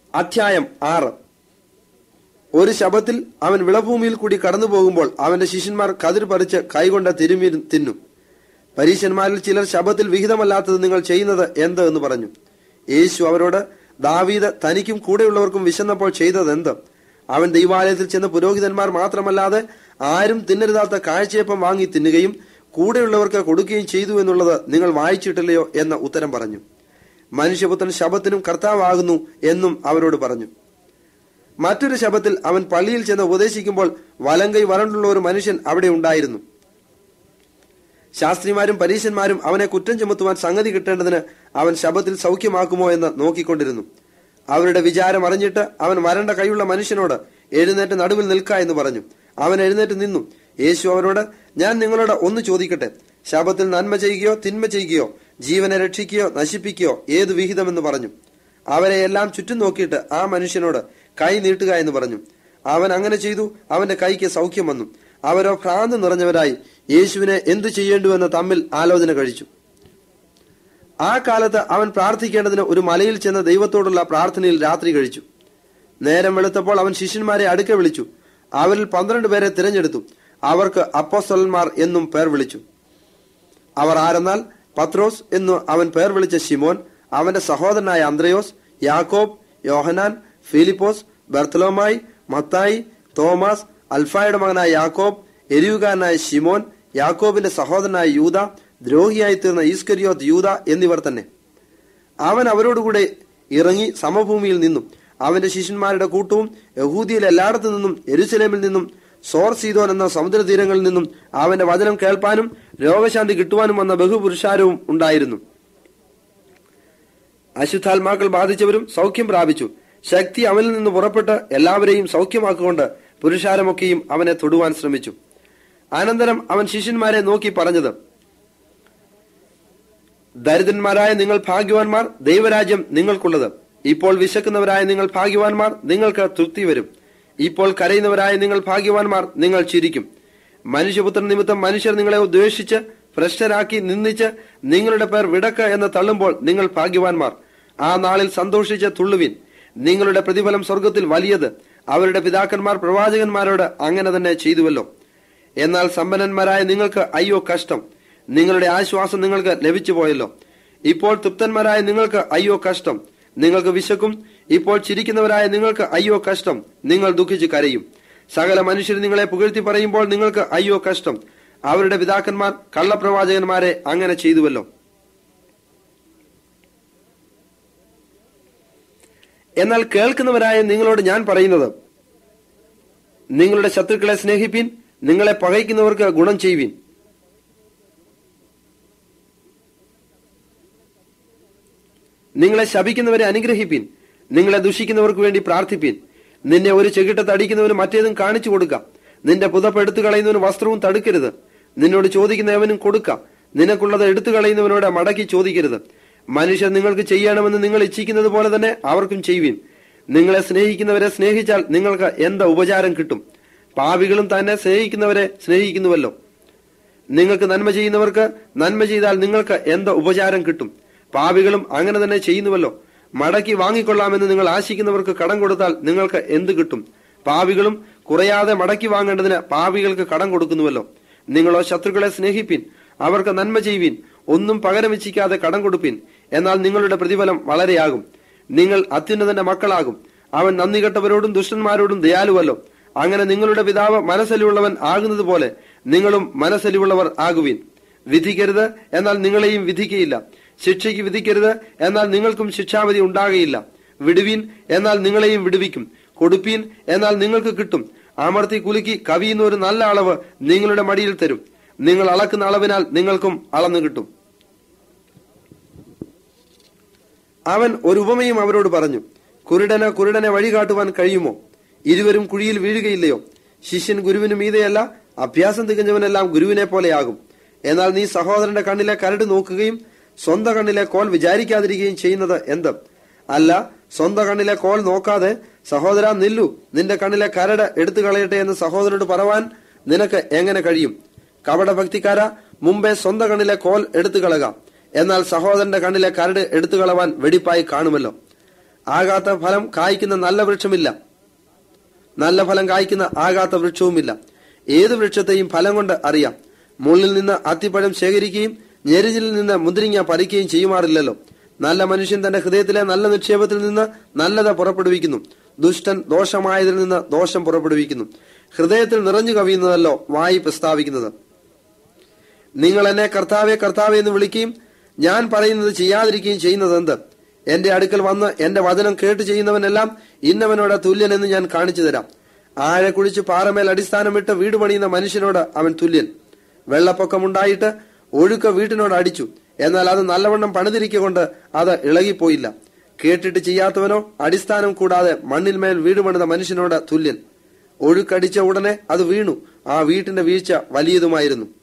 അധ്യായം 6. ഒരു ശബ്ബത്തിൽ അവൻ വിളഭൂമിയിൽ കൂടി കടന്നു പോകുമ്പോൾ അവന്റെ ശിഷ്യന്മാർ കതിർ പറിച്ച് കൈകൊണ്ട് തിരുമ്മി തിന്നും. പരീശന്മാരിൽ ചിലർ ശബ്ബത്തിൽ വിഹിതമല്ലാത്തത് നിങ്ങൾ ചെയ്യുന്നത് എന്ത് എന്ന് പറഞ്ഞു. യേശു അവരോട്, ദാവീദ് തനിക്കും കൂടെയുള്ളവർക്കും വിശന്നപ്പോൾ ചെയ്തത് എന്ത്? അവൻ ദൈവാലയത്തിൽ ചെന്ന് പുരോഹിതന്മാർ മാത്രമല്ലാതെ ആരും തിന്നരുതാത്ത കാഴ്ചയപ്പം വാങ്ങി തിന്നുകയും കൂടെയുള്ളവർക്ക് കൊടുക്കുകയും ചെയ്തു എന്നുള്ളത് നിങ്ങൾ വായിച്ചിട്ടില്ലയോ എന്ന് ഉത്തരം പറഞ്ഞു. മനുഷ്യപുത്രൻ ശബ്ബത്തിനും കർത്താവാകുന്നു എന്നും അവരോട് പറഞ്ഞു. മറ്റൊരു ശബ്ബത്തിൽ അവൻ പള്ളിയിൽ ചെന്ന് ഉപദേശിക്കുമ്പോൾ വലങ്കൈ വരണ്ടുള്ള ഒരു മനുഷ്യൻ അവിടെ ഉണ്ടായിരുന്നു. ശാസ്ത്രിമാരും പരീശന്മാരും അവനെ കുറ്റം ചുമത്തുവാൻ സംഗതി കിട്ടേണ്ടതിന് അവൻ ശബ്ബത്തിൽ സൗഖ്യമാക്കുമോ എന്ന് നോക്കിക്കൊണ്ടിരുന്നു. അവരുടെ വിചാരം അറിഞ്ഞിട്ട് അവൻ വരണ്ട കൈയുള്ള മനുഷ്യനോട്, എഴുന്നേറ്റ് നടുവിൽ നിൽക്ക എന്ന് പറഞ്ഞു. അവൻ എഴുന്നേറ്റ് നിന്നു. യേശു അവരോട്, ഞാൻ നിങ്ങളോട് ഒന്ന് ചോദിക്കട്ടെ, ശബ്ബത്തിൽ നന്മ ചെയ്യുകയോ തിന്മ ചെയ്യുകയോ, ജീവനെ രക്ഷിക്കുകയോ നശിപ്പിക്കുകയോ ഏത് വിഹിതമെന്ന് പറഞ്ഞു. അവരെ എല്ലാം ചുറ്റും നോക്കിയിട്ട് ആ മനുഷ്യനോട്, കൈ നീട്ടുക എന്ന് പറഞ്ഞു. അവൻ അങ്ങനെ ചെയ്തു. അവന്റെ കൈക്ക് സൗഖ്യം വന്നു. അവരോ ഭ്രാന്ത് നിറഞ്ഞവരായി യേശുവിനെ എന്തു ചെയ്യേണ്ടുവെന്ന് തമ്മിൽ ആലോചന കഴിച്ചു. ആ കാലത്ത് അവൻ പ്രാർത്ഥിക്കേണ്ടതിന് ഒരു മലയിൽ ചെന്ന് ദൈവത്തോടുള്ള പ്രാർത്ഥനയിൽ രാത്രി കഴിച്ചു. നേരം വെളുത്തപ്പോൾ അവൻ ശിഷ്യന്മാരെ അടുക്കെ വിളിച്ചു. അവരിൽ 12 പേരെ തിരഞ്ഞെടുത്തു. അവർക്ക് അപ്പോസ്തലന്മാർ എന്നും പേർ വിളിച്ചു. അവർ ആരെന്നാൽ, പത്രോസ് എന്നു അവൻ പേർ വിളിച്ച ശിമോൻ, അവന്റെ സഹോദരനായ അന്ത്രയോസ്, യാക്കോബ്, യോഹനാൻ, ഫിലിപ്പോസ്, ബർത്തലോമായി, മത്തായി, തോമസ്, അൽഫായുടെ മകനായ യാക്കോബ്, എരിവുകാരനായ ശിമോൻ, യാക്കോബിന്റെ സഹോദരനായ യൂദ, ദ്രോഹിയായി തീർന്ന ഈസ്കരിയോത്ത് യൂദ എന്നിവർ തന്നെ. അവൻ അവരോടുകൂടെ ഇറങ്ങി സമഭൂമിയിൽ നിന്നും അവന്റെ ശിഷ്യന്മാരുടെ കൂട്ടവും യഹൂദിയിൽ എല്ലായിടത്തു നിന്നും യെരുശലേമിൽ നിന്നും സോർ സീദോൻ എന്ന സമുദ്രതീരങ്ങളിൽ നിന്നും അവന്റെ വചനം കേൾപ്പാനും രോഗശാന്തി കിട്ടുവാനും വന്ന ബഹുപുരുഷാരവും ഉണ്ടായിരുന്നു. അശുദ്ധാത്മാക്കൾ ബാധിച്ചവരും സൗഖ്യം പ്രാപിച്ചു. ശക്തി അവനിൽ നിന്ന് പുറപ്പെട്ട് എല്ലാവരെയും സൗഖ്യമാക്കുകൊണ്ട് പുരുഷാരമൊക്കെയും അവനെ തൊടുവാൻ ശ്രമിച്ചു. അനന്തരം അവൻ ശിഷ്യന്മാരെ നോക്കി പറഞ്ഞത്, ദരിദ്രന്മാരായ നിങ്ങൾ ഭാഗ്യവാന്മാർ, ദൈവരാജ്യം നിങ്ങൾക്കുള്ളത്. ഇപ്പോൾ വിശക്കുന്നവരായ നിങ്ങൾ ഭാഗ്യവാന്മാർ, നിങ്ങൾക്ക് തൃപ്തി വരും. ഇപ്പോൾ കരയുന്നവരായ നിങ്ങൾ ഭാഗ്യവാന്മാർ, നിങ്ങൾ ചിരിക്കും. മനുഷ്യപുത്രൻ നിമിത്തം മനുഷ്യർ നിങ്ങളെ ദ്വേഷിച്ച് ഭ്രഷ്ടരാക്കി നിന്ദിച്ച് നിങ്ങളുടെ പേർ വിടക്ക് എന്ന് തള്ളുമ്പോൾ നിങ്ങൾ ഭാഗ്യവാന്മാർ. ആ നാളിൽ സന്തോഷിച്ച് തുള്ളുവിൻ. നിങ്ങളുടെ പ്രതിഫലം സ്വർഗത്തിൽ വലിയത്. അവരുടെ പിതാക്കന്മാർ പ്രവാചകന്മാരോട് അങ്ങനെ തന്നെ ചെയ്തുവല്ലോ. എന്നാൽ സമ്പന്നന്മാരായ നിങ്ങൾക്ക് അയ്യോ കഷ്ടം, നിങ്ങളുടെ ആശ്വാസം നിങ്ങൾക്ക് ലഭിച്ചു പോയല്ലോ. ഇപ്പോൾ തൃപ്തന്മാരായ നിങ്ങൾക്ക് അയ്യോ കഷ്ടം, നിങ്ങൾക്ക് വിശക്കും. ഇപ്പോൾ ചിരിക്കുന്നവരായ നിങ്ങൾക്ക് അയ്യോ കഷ്ടം, നിങ്ങൾ ദുഃഖിച്ച് കരയും. സകല മനുഷ്യർ നിങ്ങളെ പുകഴ്ത്തി പറയുമ്പോൾ നിങ്ങൾക്ക് അയ്യോ കഷ്ടം, അവരുടെ പിതാക്കന്മാർ കള്ളപ്രവാചകന്മാരെ അങ്ങനെ ചെയ്തുവല്ലോ. എന്നാൽ കേൾക്കുന്നവരായ നിങ്ങളോട് ഞാൻ പറയുന്നത്, നിങ്ങളുടെ ശത്രുക്കളെ സ്നേഹിപ്പീൻ, നിങ്ങളെ പകയ്ക്കുന്നവർക്ക് ഗുണം ചെയ്യുവീൻ, നിങ്ങളെ ശപിക്കുന്നവരെ അനുഗ്രഹിപ്പീൻ, നിങ്ങളെ ദുഷിക്കുന്നവർക്ക് വേണ്ടി പ്രാർത്ഥിപ്പീൻ. നിന്നെ ഒരു ചെകിട്ടത്ത് അടിക്കുന്നവന് മറ്റേതും കാണിച്ചു കൊടുക്കാം. നിന്റെ പുതപ്പ് എടുത്തു കളയുന്നവന് വസ്ത്രവും തടുക്കരുത്. നിന്നോട് ചോദിക്കുന്നവനും കൊടുക്കാം. നിനക്കുള്ളത് എടുത്തു കളയുന്നവനോട് മടക്കി ചോദിക്കരുത്. മനുഷ്യർ നിങ്ങൾക്ക് ചെയ്യണമെന്ന് നിങ്ങൾ ഇച്ഛിക്കുന്നത് പോലെ തന്നെ അവർക്കും ചെയ്യുവീൻ. നിങ്ങളെ സ്നേഹിക്കുന്നവരെ സ്നേഹിച്ചാൽ നിങ്ങൾക്ക് എന്താ ഉപചാരം കിട്ടും? പാപികളും തന്നെ സ്നേഹിക്കുന്നവരെ സ്നേഹിക്കുന്നുവല്ലോ. നിങ്ങൾക്ക് നന്മ ചെയ്യുന്നവർക്ക് നന്മ ചെയ്താൽ നിങ്ങൾക്ക് എന്താ ഉപചാരം കിട്ടും? പാപികളും അങ്ങനെ തന്നെ ചെയ്യുന്നുവല്ലോ. മടക്കി വാങ്ങിക്കൊള്ളാമെന്ന് നിങ്ങൾ ആശിക്കുന്നവർക്ക് കടം കൊടുത്താൽ നിങ്ങൾക്ക് എന്ത് കിട്ടും? പാപികളും കുറയാതെ മടക്കി വാങ്ങേണ്ടതിന് പാപികൾക്ക് കടം കൊടുക്കുന്നുവല്ലോ. നിങ്ങളോ ശത്രുക്കളെ സ്നേഹിപ്പീൻ, അവർക്ക് നന്മ ചെയ്യുവീൻ, ഒന്നും പകരം വെച്ചിക്കാതെ കടം കൊടുപ്പീൻ. എന്നാൽ നിങ്ങളുടെ പ്രതിഫലം വളരെയാകും. നിങ്ങൾ അത്യുന്നതന്റെ മക്കളാകും. അവൻ നന്ദി കെട്ടവരോടും ദുഷ്ടന്മാരോടും ദയാലുവല്ലോ. അങ്ങനെ നിങ്ങളുടെ പിതാവ് മനസ്സലിവുള്ളവൻ ആകുന്നത് പോലെ നിങ്ങളും മനസ്സലിവുള്ളവർ ആകുവീൻ. വിധിക്കരുത്, എന്നാൽ നിങ്ങളെയും വിധിക്കയില്ല. ശിക്ഷയ്ക്ക് വിധിക്കരുത്, എന്നാൽ നിങ്ങൾക്കും ശിക്ഷാവിധി ഉണ്ടാകയില്ല. വിടുവീൻ, എന്നാൽ നിങ്ങളെയും വിടുവിക്കും. കൊടുപ്പീൻ, എന്നാൽ നിങ്ങൾക്ക് കിട്ടും. അമർത്തി കുലുക്കി കവിയുന്ന ഒരു നല്ല അളവ് നിങ്ങളുടെ മടിയിൽ തരും. നിങ്ങൾ അളക്കുന്ന അളവിനാൽ നിങ്ങൾക്കും അളന്നു കിട്ടും. അവൻ ഒരു ഉപമയും അവരോട് പറഞ്ഞു. കുരുടനെ വഴി കാട്ടുവാൻ കഴിയുമോ? ഇരുവരും കുഴിയിൽ വീഴുകയില്ലയോ? ശിഷ്യൻ ഗുരുവിന് മീതെയല്ല, അഭ്യാസം തികഞ്ഞവനെല്ലാം ഗുരുവിനെ പോലെയാകും. എന്നാൽ നീ സഹോദരന്റെ കണ്ണിലെ കരട് നോക്കുകയും സ്വന്തം കണ്ണിലെ കോൽ വിചാരിക്കാതിരിക്കുകയും ചെയ്യുന്നത് എന്ത്? അല്ല, സ്വന്തം കണ്ണിലെ കോൽ നോക്കാതെ സഹോദര നില്ലു, നിന്റെ കണ്ണിലെ കരട് എടുത്തു കളയട്ടെ എന്ന് സഹോദരനോട് പറവാൻ നിനക്ക് എങ്ങനെ കഴിയും? കപടഭക്തിക്കാര, മുമ്പേ സ്വന്തം കണ്ണിലെ കോൽ എടുത്തു കളക, എന്നാൽ സഹോദരന്റെ കണ്ണിലെ കരട് എടുത്തു കളവാൻ വെടിപ്പായി കാണുമല്ലോ. ആകാത്ത ഫലം കായ്ക്കുന്ന നല്ല വൃക്ഷമില്ല, നല്ല ഫലം കായ്ക്കുന്ന ആകാത്ത വൃക്ഷവുമില്ല. ഏത് വൃക്ഷത്തെയും ഫലം കൊണ്ട് അറിയാം. മുള്ളിൽ നിന്ന് അത്തിപ്പഴം ശേഖരിക്കുകയും ഞെരിഞ്ഞിലിൽ നിന്ന് മുന്തിരിങ്ങ പറിക്കുകയും ചെയ്യുമാറില്ലല്ലോ. നല്ല മനുഷ്യൻ തന്റെ ഹൃദയത്തിലെ നല്ല നിക്ഷേപത്തിൽ നിന്ന് നല്ലത് പുറപ്പെടുവിക്കുന്നു. ദുഷ്ടൻ ദോഷമായതിൽ നിന്ന് ദോഷം പുറപ്പെടുവിക്കുന്നു. ഹൃദയത്തിൽ നിറഞ്ഞു കവിയുന്നതല്ലോ വായി പ്രസ്താവിക്കുന്നത്. നിങ്ങൾ എന്നെ കർത്താവെ കർത്താവെ എന്ന് വിളിക്കുകയും ഞാൻ പറയുന്നത് ചെയ്യാതിരിക്കുകയും ചെയ്യുന്നത് എന്ത്? എന്റെ അടുക്കൽ വന്ന് എന്റെ വചനം കേട്ട് ചെയ്യുന്നവനെല്ലാം ഇന്നവനോട് തുല്യനെന്ന് ഞാൻ കാണിച്ചു തരാം. ആഴെ കുഴിച്ച് പാറമേൽ അടിസ്ഥാനമിട്ട് വീട് പണിയുന്ന മനുഷ്യനോട് അവൻ തുല്യൻ. വെള്ളപ്പൊക്കമുണ്ടായിട്ട് ഒഴുക്ക് വീട്ടിനോട് അടിച്ചു, എന്നാൽ അത് നല്ലവണ്ണം പണിതിരിക്കൊണ്ട് അത് ഇളകിപ്പോയില്ല. കേട്ടിട്ട് ചെയ്യാത്തവനോ അടിസ്ഥാനം കൂടാതെ മണ്ണിന്മേൽ വീട് പണിത മനുഷ്യനോട് തുല്യൻ. ഒഴുക്കടിച്ച ഉടനെ അത് വീണു, ആ വീട്ടിന്റെ വീഴ്ച വലിയതുമായിരുന്നു.